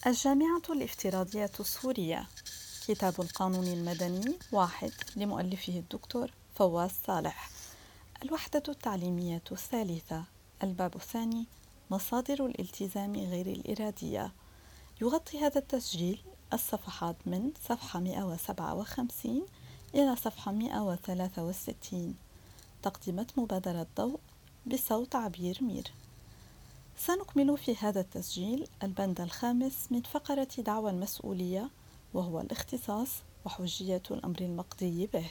الجامعة الافتراضية السورية. كتاب القانون المدني 1 لمؤلفه الدكتور فواز صالح. الوحدة التعليمية الثالثة. الباب الثاني: مصادر الالتزام غير الإرادية. يغطي هذا التسجيل الصفحات من صفحة 157 إلى صفحة 163. تقدمت مبادرة ضوء بصوت عبير مير. سنكمل في هذا التسجيل البند الخامس من فقرة دعوى المسؤولية، وهو الاختصاص وحجية الأمر المقضي به.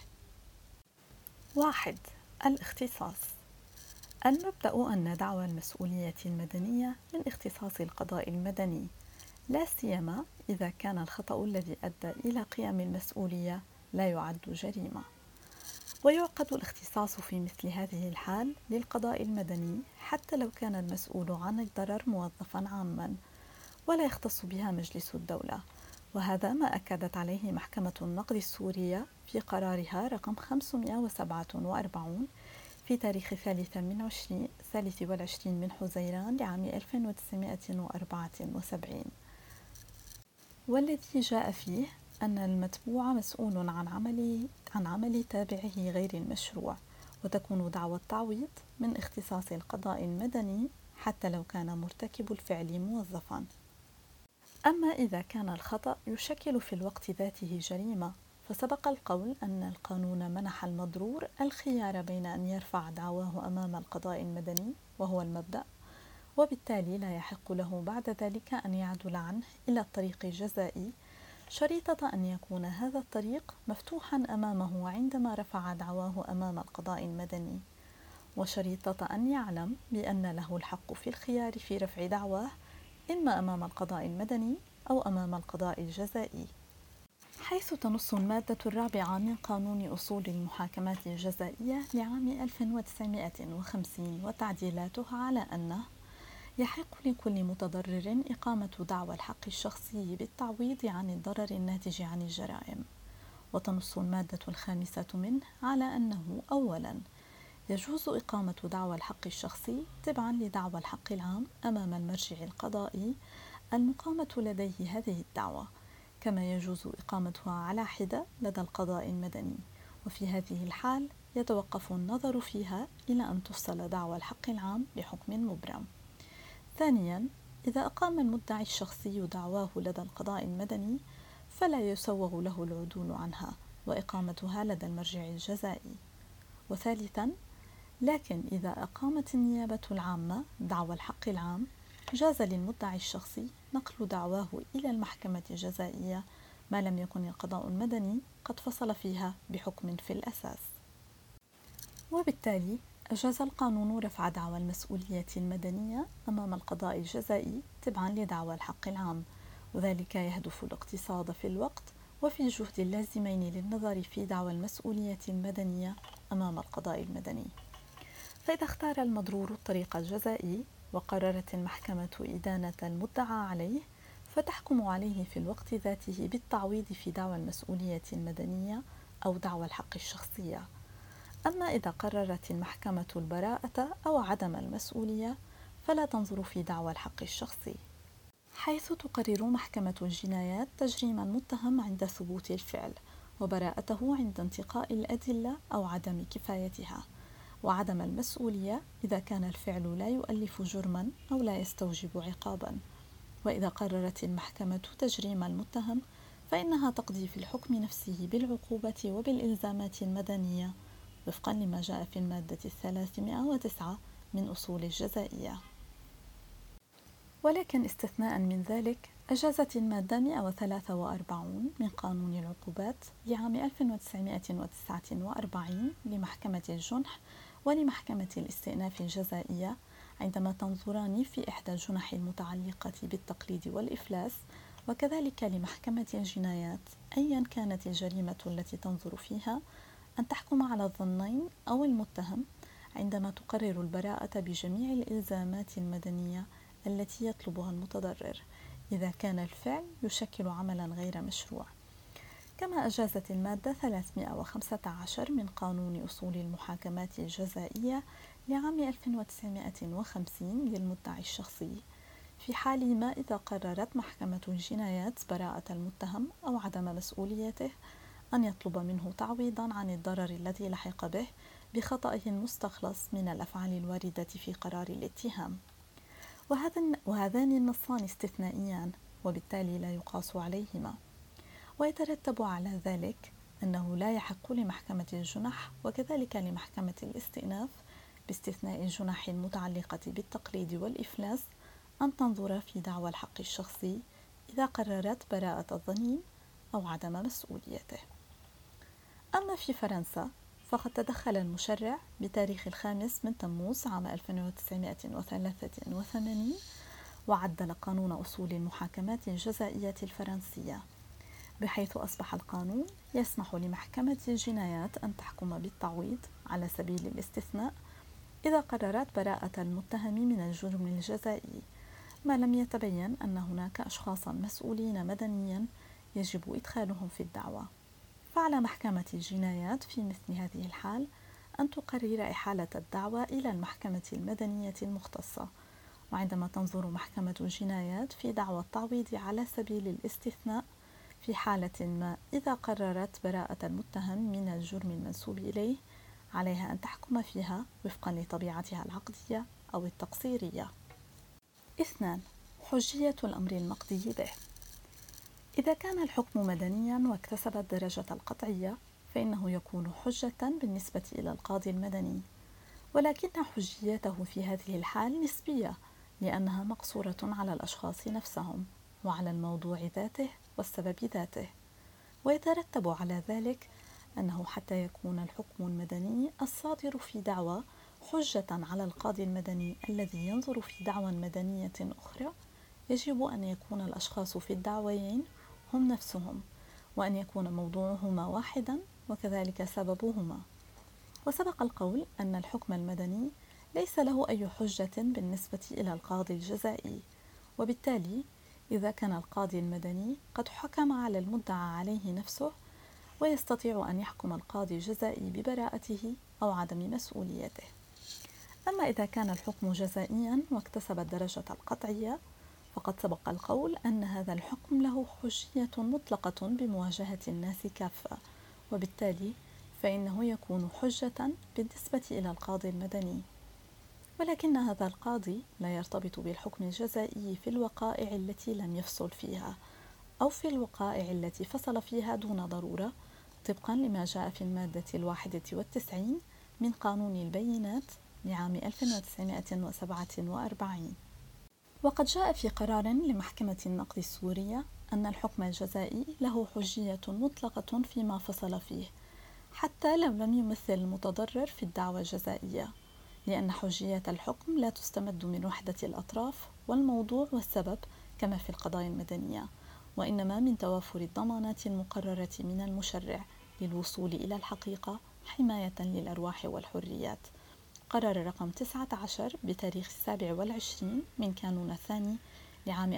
1. الاختصاص. المبدأ أن دعوى المسؤولية المدنية من اختصاص القضاء المدني، لا سيما إذا كان الخطأ الذي أدى إلى قيام المسؤولية لا يعد جريمة. ويعقد الاختصاص في مثل هذه الحال للقضاء المدني حتى لو كان المسؤول عن الضرر موظفا عاما ولا يختص بها مجلس الدولة، وهذا ما أكدت عليه محكمة النقض السورية في قرارها رقم 547 في تاريخ 23 من حزيران لعام 1974، والذي جاء فيه أن المتبوع مسؤول عن عمل تابعه غير المشروع، وتكون دعوى التعويض من اختصاص القضاء المدني حتى لو كان مرتكب الفعل موظفا. أما إذا كان الخطأ يشكل في الوقت ذاته جريمة، فسبق القول أن القانون منح المضرور الخيار بين أن يرفع دعواه أمام القضاء المدني، وهو المبدأ، وبالتالي لا يحق له بعد ذلك أن يعدل عنه إلى الطريق الجزائي، شريطة أن يكون هذا الطريق مفتوحا أمامه عندما رفع دعواه أمام القضاء المدني، وشريطة أن يعلم بأن له الحق في الخيار في رفع دعواه إما أمام القضاء المدني أو أمام القضاء الجزائي. حيث تنص المادة 4 من قانون أصول المحاكمات الجزائية لعام 1950 وتعديلاتها على أنه يحق لكل متضرر إقامة دعوى الحق الشخصي بالتعويض عن الضرر الناتج عن الجرائم. وتنص المادة 5 منه على أنه أولاً يجوز إقامة دعوى الحق الشخصي تبعاً لدعوى الحق العام أمام المرجع القضائي المقامة لديه هذه الدعوى، كما يجوز إقامتها على حدة لدى القضاء المدني، وفي هذه الحال يتوقف النظر فيها إلى أن تفصل دعوى الحق العام بحكم مبرم. ثانياً، إذا أقام المدعي الشخصي دعواه لدى القضاء المدني فلا يسوغ له العدول عنها وإقامتها لدى المرجع الجزائي. وثالثاً، لكن إذا أقامت النيابة العامة دعوى الحق العام جاز للمدعي الشخصي نقل دعواه إلى المحكمة الجزائية ما لم يكن القضاء المدني قد فصل فيها بحكم في الأساس. وبالتالي أجاز القانون رفع دعوى المسؤولية المدنية أمام القضاء الجزائي تبعاً لدعوى الحق العام، وذلك يهدف الاقتصاد في الوقت وفي الجهد اللازمين للنظر في دعوى المسؤولية المدنية أمام القضاء المدني. فإذا اختار المضرور الطريق الجزائي وقررت المحكمة إدانة المدعى عليه، فتحكم عليه في الوقت ذاته بالتعويض في دعوى المسؤولية المدنية أو دعوى الحق الشخصية. أما إذا قررت المحكمة البراءة أو عدم المسؤولية فلا تنظر في دعوى الحق الشخصي، حيث تقرر محكمة الجنايات تجريم المتهم عند ثبوت الفعل، وبراءته عند انتقاء الأدلة أو عدم كفايتها، وعدم المسؤولية إذا كان الفعل لا يؤلف جرما أو لا يستوجب عقابا. وإذا قررت المحكمة تجريم المتهم فإنها تقضي في الحكم نفسه بالعقوبة وبالإلزامات المدنية وفقا لما جاء في المادة 309 من أصول الجزائية. ولكن استثناء من ذلك أجازت المادة 143 من قانون العقوبات لعام 1949 لمحكمة الجنح ولمحكمة الاستئناف الجزائية عندما تنظران في إحدى الجنح المتعلقة بالتقليد والإفلاس، وكذلك لمحكمة الجنايات أيا كانت الجريمة التي تنظر فيها، أن تحكم على الظنين أو المتهم عندما تقرر البراءة بجميع الإلزامات المدنية التي يطلبها المتضرر إذا كان الفعل يشكل عملا غير مشروع. كما أجازت المادة 315 من قانون أصول المحاكمات الجزائية لعام 1950 للمدعي الشخصي في حال ما إذا قررت محكمة الجنايات براءة المتهم أو عدم مسؤوليته أن يطلب منه تعويضا عن الضرر الذي لحق به بخطئه المستخلص من الأفعال الواردة في قرار الاتهام. وهذان النصان استثنائيان، وبالتالي لا يقاس عليهما، ويترتب على ذلك أنه لا يحق لمحكمة الجنح وكذلك لمحكمة الاستئناف باستثناء الجنح المتعلقة بالتقليد والإفلاس أن تنظر في دعوى الحق الشخصي إذا قررت براءة الضنين أو عدم مسؤوليته. أما في فرنسا فقد تدخل المشرع بتاريخ 5 تموز عام 1983 وعدل قانون أصول المحاكمات الجزائية الفرنسية، بحيث أصبح القانون يسمح لمحكمة الجنايات أن تحكم بالتعويض على سبيل الاستثناء إذا قررت براءة المتهم من الجرم الجزائي، ما لم يتبين أن هناك أشخاصا مسؤولين مدنيا يجب إدخالهم في الدعوى. فعلى محكمة الجنايات في مثل هذه الحال أن تقرر إحالة الدعوى إلى المحكمة المدنية المختصة. وعندما تنظر محكمة الجنايات في دعوى التعويض على سبيل الاستثناء في حالة ما إذا قررت براءة المتهم من الجرم المنسوب إليه، عليها أن تحكم فيها وفقا لطبيعتها العقدية أو التقصيرية. 2. حجية الأمر المقضي به. إذا كان الحكم مدنيا واكتسب الدرجة القطعية فإنه يكون حجة بالنسبة إلى القاضي المدني، ولكن حجيته في هذه الحال نسبية، لأنها مقصورة على الأشخاص نفسهم وعلى الموضوع ذاته والسبب ذاته. ويترتب على ذلك أنه حتى يكون الحكم المدني الصادر في دعوى حجة على القاضي المدني الذي ينظر في دعوى مدنية أخرى، يجب أن يكون الأشخاص في الدعويين هم نفسهم، وأن يكون موضوعهما واحدا وكذلك سببهما. وسبق القول أن الحكم المدني ليس له أي حجة بالنسبة إلى القاضي الجزائي، وبالتالي إذا كان القاضي المدني قد حكم على المدعى عليه نفسه، ويستطيع أن يحكم القاضي الجزائي ببراءته أو عدم مسؤوليته. أما إذا كان الحكم جزائيا واكتسب الدرجة القطعية فقد سبق القول أن هذا الحكم له حجية مطلقة بمواجهة الناس كافة، وبالتالي فإنه يكون حجة بالنسبة إلى القاضي المدني. ولكن هذا القاضي لا يرتبط بالحكم الجزائي في الوقائع التي لم يفصل فيها، أو في الوقائع التي فصل فيها دون ضرورة، طبقا لما جاء في المادة 91 من قانون البينات لعام 1947. وقد جاء في قرار لمحكمة النقد السورية أن الحكم الجزائي له حجية مطلقة فيما فصل فيه، حتى لو لم يمثل المتضرر في الدعوى الجزائية، لأن حجية الحكم لا تستمد من وحدة الأطراف والموضوع والسبب كما في القضايا المدنية، وإنما من توافر الضمانات المقررة من المشرع للوصول إلى الحقيقة حماية للأرواح والحريات. قرر رقم 19 بتاريخ 27 من كانون الثاني لعام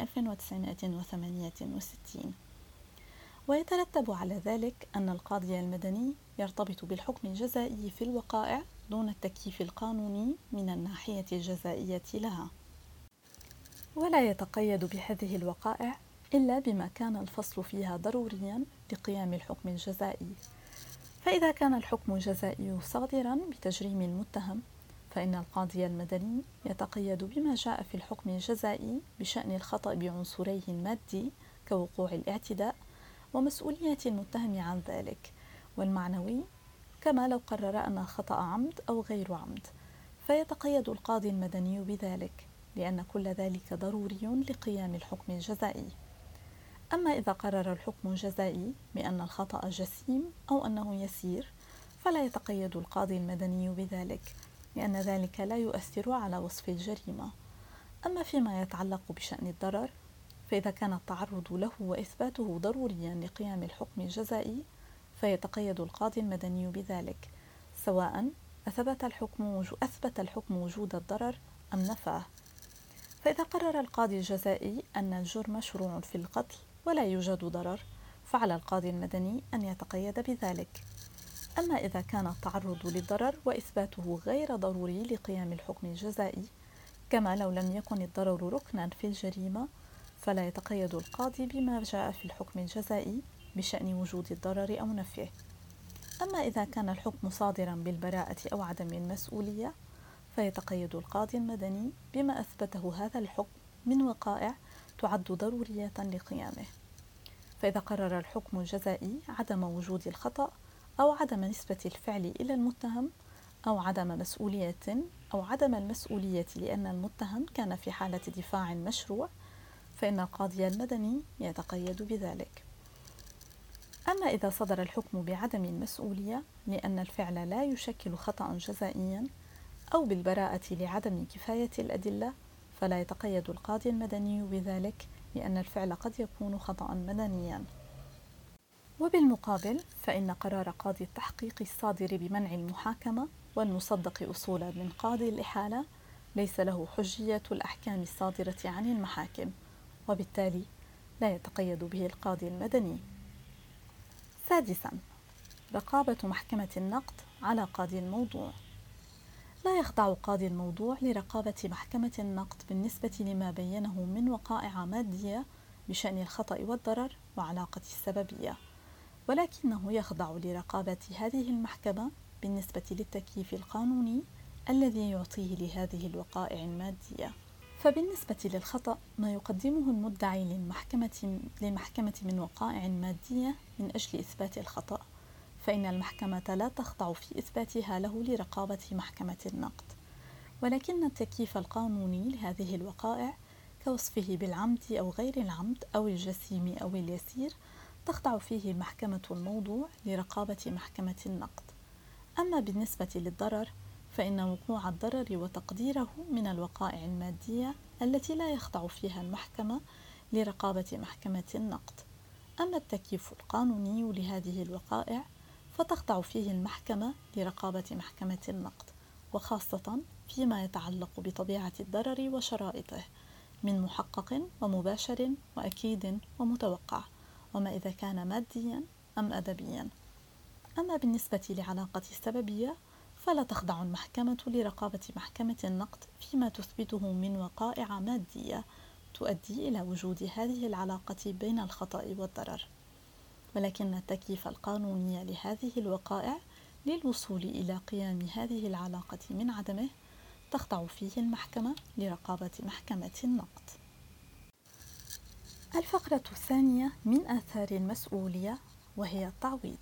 1968. ويترتب على ذلك أن القاضي المدني يرتبط بالحكم الجزائي في الوقائع دون التكييف القانوني من الناحية الجزائية لها، ولا يتقيد بهذه الوقائع إلا بما كان الفصل فيها ضروريا لقيام الحكم الجزائي. فإذا كان الحكم الجزائي صادرا بتجريم المتهم فإن القاضي المدني يتقيد بما جاء في الحكم الجزائي بشأن الخطأ بعنصريه المادي كوقوع الاعتداء ومسؤولية المتهم عن ذلك، والمعنوي كما لو قرر أن الخطأ عمد أو غير عمد، فيتقيد القاضي المدني بذلك لأن كل ذلك ضروري لقيام الحكم الجزائي. أما إذا قرر الحكم الجزائي بأن الخطأ جسيم أو أنه يسير فلا يتقيد القاضي المدني بذلك، لأن ذلك لا يؤثر على وصف الجريمة. أما فيما يتعلق بشأن الضرر فإذا كان التعرض له وإثباته ضروريا لقيام الحكم الجزائي فيتقيد القاضي المدني بذلك، سواء أثبت الحكم وجود الضرر أم نفاه. فإذا قرر القاضي الجزائي أن الجرم مشروع في القتل ولا يوجد ضرر فعلى القاضي المدني أن يتقيد بذلك. أما إذا كان التعرض للضرر وإثباته غير ضروري لقيام الحكم الجزائي كما لو لم يكن الضرر ركنا في الجريمة فلا يتقيد القاضي بما جاء في الحكم الجزائي بشأن وجود الضرر أو نفيه. أما إذا كان الحكم صادرا بالبراءة أو عدم المسؤولية فيتقيد القاضي المدني بما أثبته هذا الحكم من وقائع تعد ضرورية لقيامه. فإذا قرر الحكم الجزائي عدم وجود الخطأ أو عدم نسبة الفعل إلى المتهم أو عدم المسؤولية لأن المتهم كان في حالة دفاع مشروع فإن القاضي المدني يتقيد بذلك. أما إذا صدر الحكم بعدم المسؤولية لأن الفعل لا يشكل خطأ جزائيا أو بالبراءة لعدم كفاية الأدلة فلا يتقيد القاضي المدني بذلك لأن الفعل قد يكون خطأ مدنيا. وبالمقابل فإن قرار قاضي التحقيق الصادر بمنع المحاكمة والمصدق أصولا من قاضي الإحالة ليس له حجية الأحكام الصادرة عن المحاكم، وبالتالي لا يتقيد به القاضي المدني. سادسا، رقابة محكمة النقد على قاضي الموضوع. لا يخضع قاضي الموضوع لرقابة محكمة النقد بالنسبة لما بينه من وقائع مادية بشأن الخطأ والضرر وعلاقة السببية، ولكنه يخضع لرقابة هذه المحكمة بالنسبة للتكييف القانوني الذي يعطيه لهذه الوقائع المادية. فبالنسبة للخطأ ما يقدمه المدعي للمحكمة من وقائع مادية من أجل إثبات الخطأ، فإن المحكمة لا تخضع في إثباتها له لرقابة محكمة النقد، ولكن التكييف القانوني لهذه الوقائع كوصفه بالعمد أو غير العمد أو الجسيم أو اليسير تخضع فيه محكمة الموضوع لرقابة محكمة النقد. أما بالنسبة للضرر فإن وقوع الضرر وتقديره من الوقائع المادية التي لا يخضع فيها المحكمة لرقابة محكمة النقد. أما التكييف القانوني لهذه الوقائع فتخضع فيه المحكمة لرقابة محكمة النقد، وخاصة فيما يتعلق بطبيعة الضرر وشرائطه من محقق ومباشر وأكيد ومتوقع، وما إذا كان ماديا أم أدبيا. أما بالنسبة لعلاقة السببية فلا تخضع المحكمة لرقابة محكمة النقد فيما تثبته من وقائع مادية تؤدي إلى وجود هذه العلاقة بين الخطأ والضرر، ولكن التكييف القانوني لهذه الوقائع للوصول إلى قيام هذه العلاقة من عدمه تخضع فيه المحكمة لرقابة محكمة النقد. الفقرة الثانية من آثار المسؤولية وهي التعويض.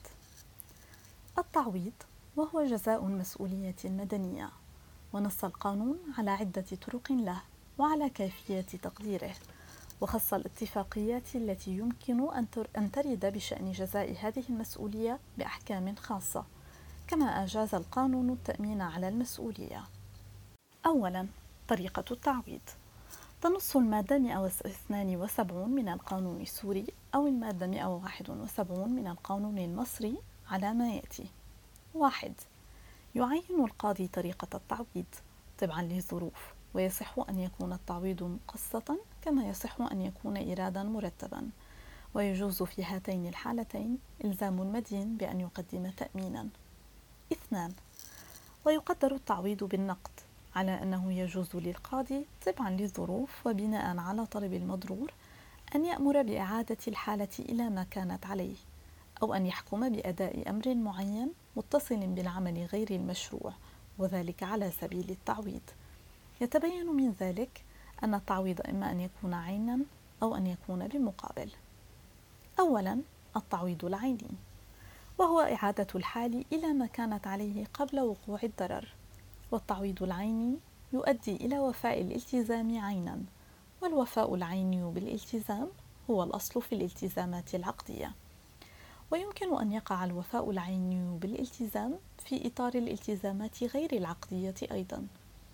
التعويض وهو جزاء المسؤولية المدنية، ونص القانون على عدة طرق له وعلى كيفية تقديره، وخص الاتفاقيات التي يمكن أن ترد بشأن جزاء هذه المسؤولية بأحكام خاصة، كما أجاز القانون التأمين على المسؤولية. أولا، طريقة التعويض. تنص المادة 172 من القانون السوري أو المادة 171 من القانون المصري على ما يأتي. 1. يعين القاضي طريقة التعويض تبعا للظروف، ويصح أن يكون التعويض مقسطا كما يصح أن يكون إيرادا مرتبا، ويجوز في هاتين الحالتين إلزام المدين بأن يقدم تأمينا. 2. ويقدر التعويض بالنقد على أنه يجوز للقاضي طبعا للظروف وبناء على طلب المضرور أن يأمر بإعادة الحالة إلى ما كانت عليه، أو أن يحكم بأداء أمر معين متصل بالعمل غير المشروع، وذلك على سبيل التعويض. يتبين من ذلك أن التعويض إما أن يكون عينا أو أن يكون بمقابل. أولا، التعويض العيني، وهو إعادة الحال إلى ما كانت عليه قبل وقوع الضرر، والتعويض العيني يؤدي إلى وفاء الالتزام عينا، والوفاء العيني بالالتزام هو الأصل في الالتزامات العقدية، ويمكن أن يقع الوفاء العيني بالالتزام في إطار الالتزامات غير العقدية أيضا.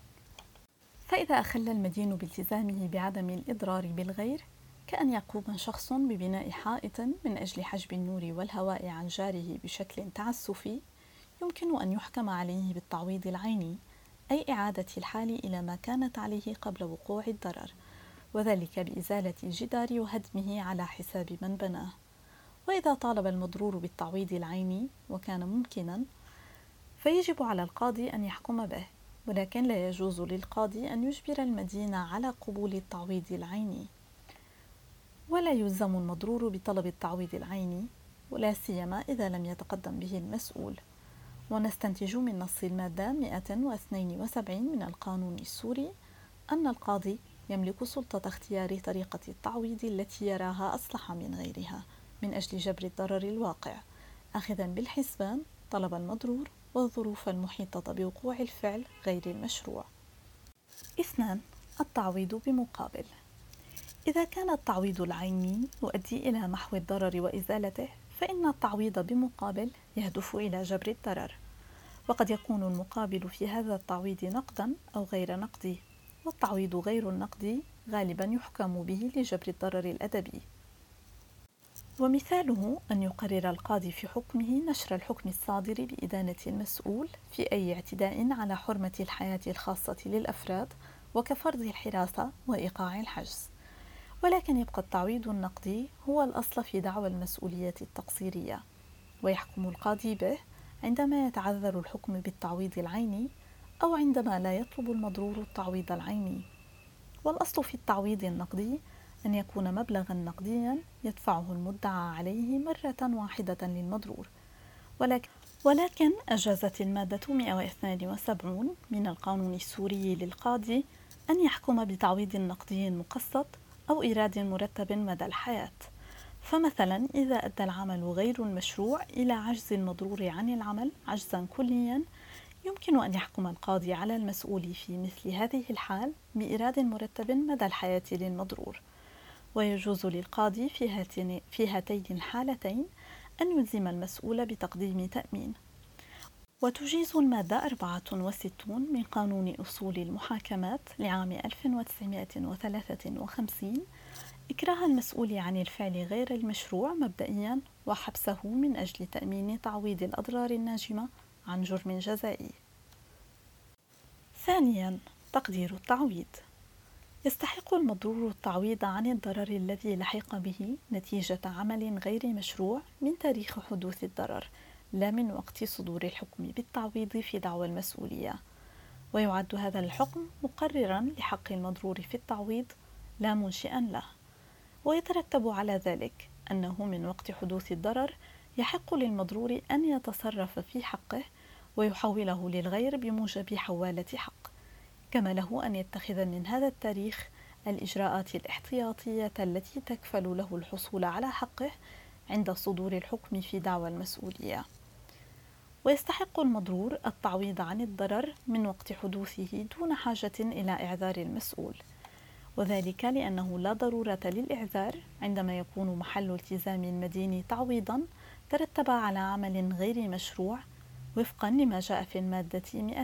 فإذا أخل المدين بالتزامه بعدم الإضرار بالغير، كأن يقوم شخص ببناء حائط من أجل حجب النور والهواء عن جاره بشكل تعسفي، يمكن أن يحكم عليه بالتعويض العيني، أي إعادة الحال إلى ما كانت عليه قبل وقوع الضرر، وذلك بإزالة الجدار وهدمه على حساب من بناه. وإذا طالب المضرور بالتعويض العيني وكان ممكنا، فيجب على القاضي أن يحكم به، ولكن لا يجوز للقاضي أن يجبر المدين على قبول التعويض العيني، ولا يلزم المضرور بطلب التعويض العيني، ولا سيما إذا لم يتقدم به المسؤول. ونستنتج من نص المادة 172 من القانون السوري أن القاضي يملك سلطة اختيار طريقة التعويض التي يراها أصلح من غيرها من أجل جبر الضرر الواقع، أخذا بالحسبان طلب المضرور والظروف المحيطة بوقوع الفعل غير المشروع. 2. التعويض بمقابل. إذا كان التعويض العيني يؤدي إلى محو الضرر وإزالته، فإن التعويض بمقابل يهدف إلى جبر الضرر، وقد يكون المقابل في هذا التعويض نقدا أو غير نقدي، والتعويض غير النقدي غالبا يحكم به لجبر الضرر الأدبي. ومثاله أن يقرر القاضي في حكمه نشر الحكم الصادر بإدانة المسؤول في أي اعتداء على حرمة الحياة الخاصة للأفراد، وكفرض الحراسة وإيقاع الحجز. ولكن يبقى التعويض النقدي هو الأصل في دعوى المسؤولية التقصيرية، ويحكم القاضي به عندما يتعذر الحكم بالتعويض العيني، أو عندما لا يطلب المضرور التعويض العيني. والأصل في التعويض النقدي أن يكون مبلغا نقديا يدفعه المدعى عليه مرة واحدة للمضرور. ولكن أجازت المادة 172 من القانون السوري للقاضي أن يحكم بتعويض نقدي مقسط أو إيراد مرتب مدى الحياة. فمثلا إذا أدى العمل غير المشروع إلى عجز المضرور عن العمل عجزا كليا، يمكن أن يحكم القاضي على المسؤول في مثل هذه الحال بإيراد مرتب مدى الحياة للمضرور. ويجوز للقاضي في هاتين الحالتين أن يلزم المسؤول بتقديم تأمين. وتجيز المادة 64 من قانون أصول المحاكمات لعام 1953 إكراه المسؤول عن الفعل غير المشروع مبدئيا وحبسه من أجل تأمين تعويض الأضرار الناجمة عن جرم جزائي. ثانيا، تقدير التعويض. يستحق المضرور التعويض عن الضرر الذي لحق به نتيجة عمل غير مشروع من تاريخ حدوث الضرر، لا من وقت صدور الحكم بالتعويض في دعوى المسؤولية. ويعد هذا الحكم مقررا لحق المضرور في التعويض لا منشئا له. ويترتب على ذلك أنه من وقت حدوث الضرر يحق للمضرور أن يتصرف في حقه ويحوله للغير بموجب حوالة حق، كما له أن يتخذ من هذا التاريخ الإجراءات الاحتياطية التي تكفل له الحصول على حقه عند صدور الحكم في دعوى المسؤولية. ويستحق المضرور التعويض عن الضرر من وقت حدوثه دون حاجة إلى إعذار المسؤول، وذلك لأنه لا ضرورة للإعذار عندما يكون محل التزام المدين تعويضا ترتب على عمل غير مشروع، وفقا لما جاء في المادة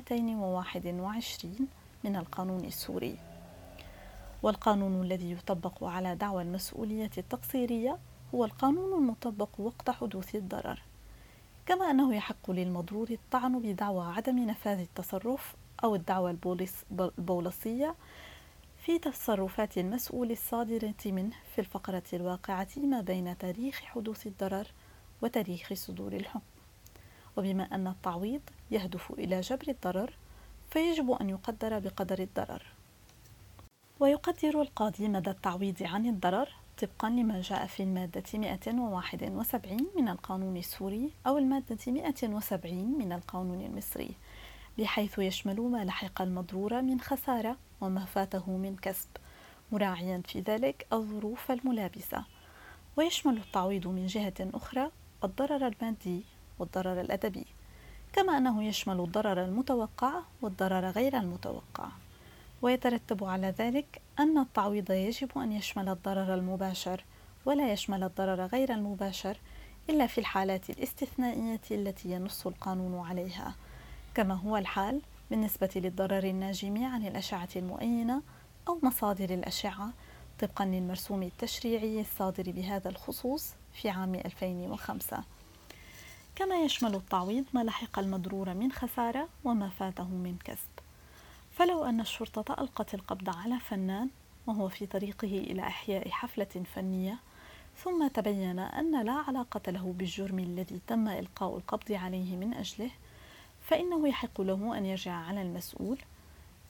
221 من القانون السوري. والقانون الذي يطبق على دعوى المسؤولية التقصيرية هو القانون المطبق وقت حدوث الضرر، كما أنه يحق للمضرور الطعن بدعوى عدم نفاذ التصرف أو الدعوى البوليسية في تصرفات المسؤول الصادرة منه في الفقرة الواقعة ما بين تاريخ حدوث الضرر وتاريخ صدور الحكم. وبما أن التعويض يهدف إلى جبر الضرر، فيجب أن يقدر بقدر الضرر. ويقدر القاضي مدى التعويض عن الضرر طبقا لما جاء في المادة 171 من القانون السوري أو المادة 170 من القانون المصري، بحيث يشمل ما لحق المضرور من خسارة وما فاته من كسب، مراعيا في ذلك الظروف الملابسة. ويشمل التعويض من جهة أخرى الضرر المادي والضرر الأدبي، كما أنه يشمل الضرر المتوقع والضرر غير المتوقع. ويترتب على ذلك أن التعويض يجب أن يشمل الضرر المباشر ولا يشمل الضرر غير المباشر إلا في الحالات الاستثنائية التي ينص القانون عليها، كما هو الحال بالنسبة للضرر الناجم عن الأشعة المؤينة أو مصادر الأشعة طبقا للمرسوم التشريعي الصادر بهذا الخصوص في عام 2005. كما يشمل التعويض ما لحق المضرور من خسارة وما فاته من كسب. فلو أن الشرطة ألقت القبض على فنان وهو في طريقه إلى إحياء حفلة فنية، ثم تبين أن لا علاقة له بالجرم الذي تم إلقاء القبض عليه من أجله، فإنه يحق له أن يرجع على المسؤول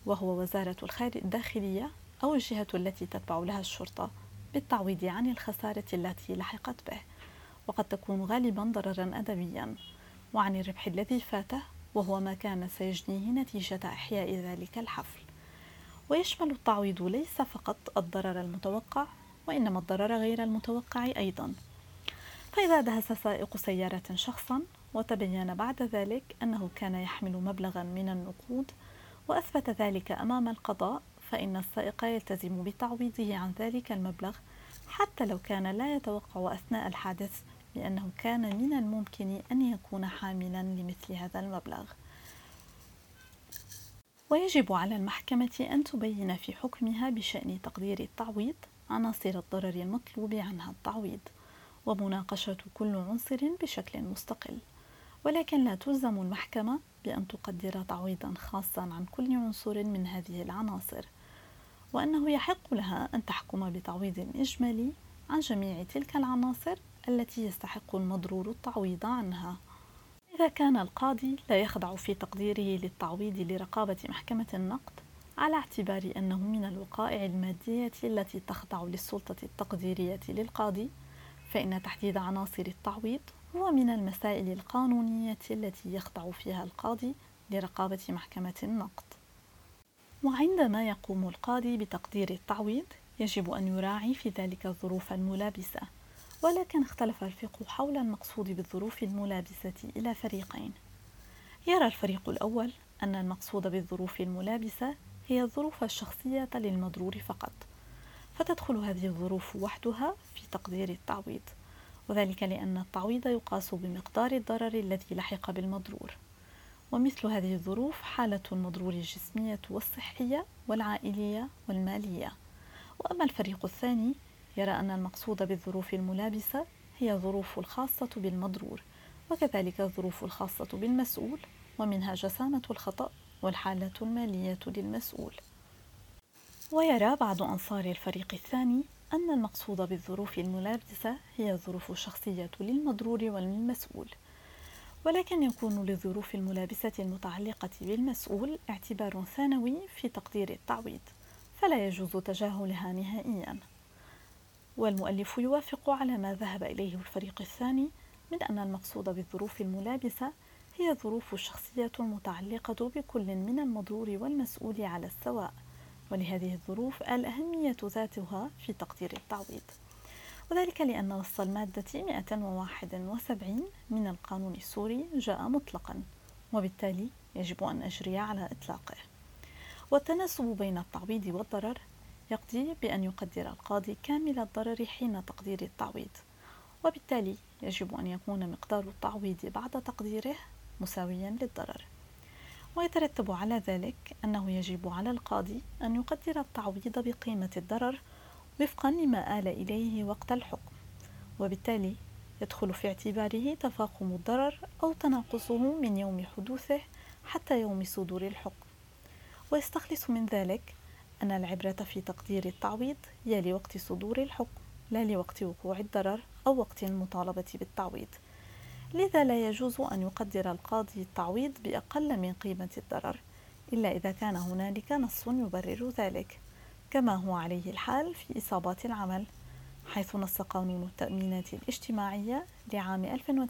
وهو وزارة الداخلية أو الجهة التي تتبع لها الشرطة بالتعويض عن الخسارة التي لحقت به، وقد تكون غالبا ضررا أدبيا، وعن الربح الذي فاته وهو ما كان سيجنيه نتيجة إحياء ذلك الحفل. ويشمل التعويض ليس فقط الضرر المتوقع وإنما الضرر غير المتوقع أيضا. فإذا دهس سائق سيارة شخصا وتبين بعد ذلك أنه كان يحمل مبلغا من النقود وأثبت ذلك أمام القضاء، فإن السائق يلتزم بتعويضه عن ذلك المبلغ حتى لو كان لا يتوقع أثناء الحادث لأنه كان من الممكن أن يكون حاملا لمثل هذا المبلغ. ويجب على المحكمة أن تبين في حكمها بشأن تقدير التعويض عناصر الضرر المطلوب عنها التعويض، ومناقشة كل عنصر بشكل مستقل، ولكن لا تلزم المحكمة بأن تقدر تعويضا خاصا عن كل عنصر من هذه العناصر، وأنه يحق لها أن تحكم بتعويض إجمالي عن جميع تلك العناصر التي يستحق المضرور التعويض عنها. إذا كان القاضي لا يخضع في تقديره للتعويض لرقابة محكمة النقد على اعتبار أنه من الوقائع المادية التي تخضع للسلطة التقديرية للقاضي، فإن تحديد عناصر التعويض هو من المسائل القانونية التي يخضع فيها القاضي لرقابة محكمة النقد. وعندما يقوم القاضي بتقدير التعويض يجب أن يراعي في ذلك الظروف الملابسة، ولكن اختلف الفقه حول المقصود بالظروف الملابسة إلى فريقين. يرى الفريق الأول أن المقصود بالظروف الملابسة هي الظروف الشخصية للمضرور فقط، فتدخل هذه الظروف وحدها في تقدير التعويض، وذلك لأن التعويض يقاس بمقدار الضرر الذي لحق بالمضرور، ومثل هذه الظروف حالة المضرور الجسمية والصحية والعائلية والمالية. وأما الفريق الثاني يرى أن المقصود بالظروف الملابسة هي الظروف الخاصة بالمضرور، وكذلك الظروف الخاصة بالمسؤول، ومنها جسامة الخطأ والحالة المالية للمسؤول. ويرى بعض أنصار الفريق الثاني أن المقصود بالظروف الملابسة هي الظروف الشخصية للمضرور والمسؤول، ولكن يكون للظروف الملابسة المتعلقة بالمسؤول اعتبار ثانوي في تقدير التعويض، فلا يجوز تجاهلها نهائيا. والمؤلف يوافق على ما ذهب إليه الفريق الثاني من أن المقصود بالظروف الملابسة هي الظروف الشخصية المتعلقة بكل من المضرور والمسؤول على السواء، ولهذه الظروف الأهمية ذاتها في تقدير التعويض، وذلك لأن نص المادة 171 من القانون السوري جاء مطلقا، وبالتالي يجب أن أجري على إطلاقه. والتناسب بين التعويض والضرر يقضي بأن يقدر القاضي كامل الضرر حين تقدير التعويض، وبالتالي يجب أن يكون مقدار التعويض بعد تقديره مساويا للضرر. ويترتب على ذلك أنه يجب على القاضي أن يقدر التعويض بقيمة الضرر وفقا لما آل إليه وقت الحكم، وبالتالي يدخل في اعتباره تفاقم الضرر أو تناقصه من يوم حدوثه حتى يوم صدور الحكم. ويستخلص من ذلك أن العبرة في تقدير التعويض هي لوقت صدور الحكم لا لوقت وقوع الضرر أو وقت المطالبة بالتعويض، لذا لا يجوز أن يقدر القاضي التعويض بأقل من قيمة الضرر إلا إذا كان هنالك نص يبرر ذلك، كما هو عليه الحال في إصابات العمل، حيث نص قانون التأمينات الاجتماعية لعام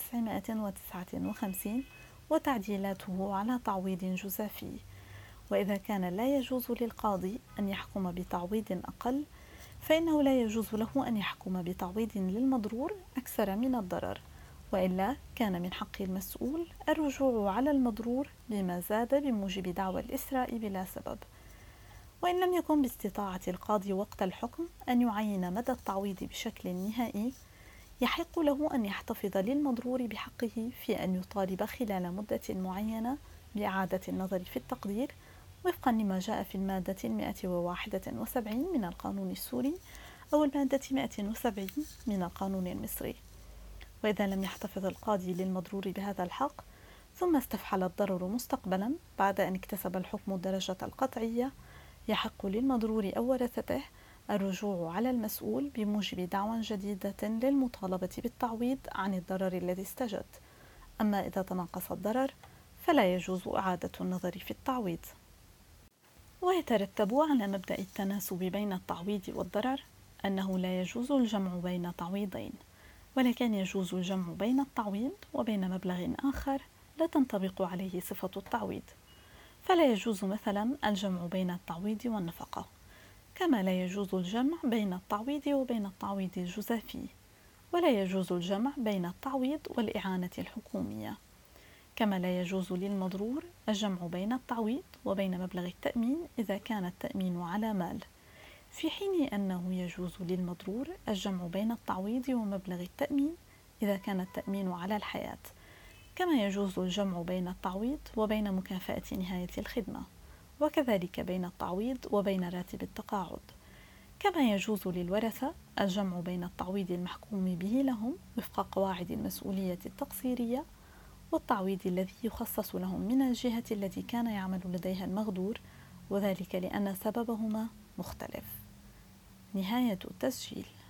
1959 وتعديلاته على تعويض جزافي. وإذا كان لا يجوز للقاضي أن يحكم بتعويض أقل، فإنه لا يجوز له أن يحكم بتعويض للمضرور أكثر من الضرر، وإلا كان من حق المسؤول الرجوع على المضرور بما زاد بموجب دعوى الإسراء بلا سبب. وإن لم يكن باستطاعة القاضي وقت الحكم أن يعين مدى التعويض بشكل نهائي، يحق له أن يحتفظ للمضرور بحقه في أن يطالب خلال مدة معينة بإعادة النظر في التقدير وفقا لما جاء في المادة 171 من القانون السوري أو المادة 170 من القانون المصري. وإذا لم يحتفظ القاضي للمضرور بهذا الحق ثم استفحل الضرر مستقبلا بعد أن اكتسب الحكم الدرجة القطعية، يحق للمضرور أو ورثته الرجوع على المسؤول بموجب دعوى جديدة للمطالبة بالتعويض عن الضرر الذي استجد. أما إذا تناقص الضرر فلا يجوز إعادة النظر في التعويض. ويترتب على مبدأ التناسب بين التعويض والضرر أنه لا يجوز الجمع بين تعويضين، ولكن يجوز الجمع بين التعويض وبين مبلغ آخر لا تنطبق عليه صفة التعويض. فلا يجوز مثلا الجمع بين التعويض والنفقة، كما لا يجوز الجمع بين التعويض وبين التعويض الجزافي، ولا يجوز الجمع بين التعويض والإعانة الحكومية، كما لا يجوز للمضرور الجمع بين التعويض وبين مبلغ التأمين إذا كان التأمين على مال، في حين أنه يجوز للمضرور الجمع بين التعويض ومبلغ التأمين إذا كان التأمين على الحياة، كما يجوز الجمع بين التعويض وبين مكافأة نهاية الخدمة، وكذلك بين التعويض وبين راتب التقاعد. كما يجوز للورثة الجمع بين التعويض المحكوم به لهم وفق قواعد المسؤولية التقصيرية والتعويض الذي يخصص لهم من الجهة التي كان يعمل لديها المغدور، وذلك لأن سببهما مختلف. نهاية التسجيل.